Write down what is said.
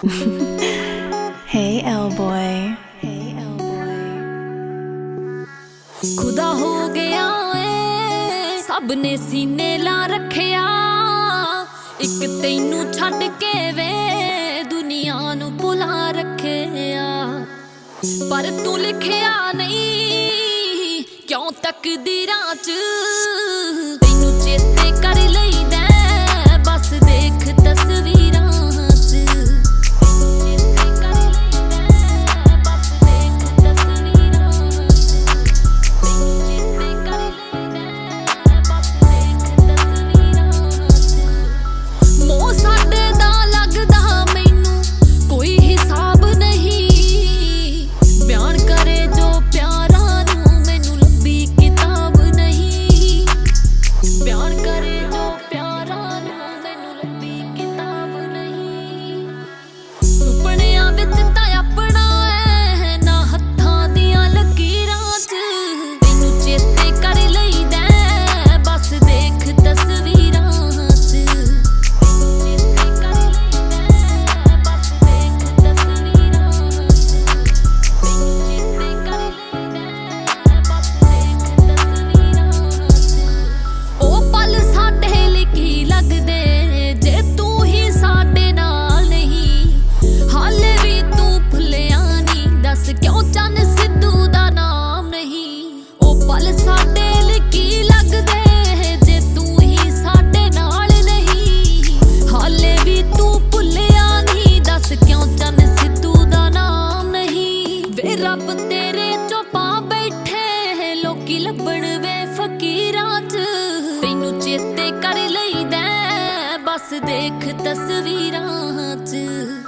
Hey L-boy, hey L-boy। खुदा हो गया ਏ सब ने सीने ला रखिया एक तैनू छड़ के वे दुनिया नू भुला रखिया पर तू लिखिया नहीं क्यों तकदीरां च तैनू चेते कर लईदा बस देख तस्वीरां रब तेरे चो पा बैठे लोकी लभण वे फकीरां च तैनू चेते कर लईदा बस देख तस्वीरां च।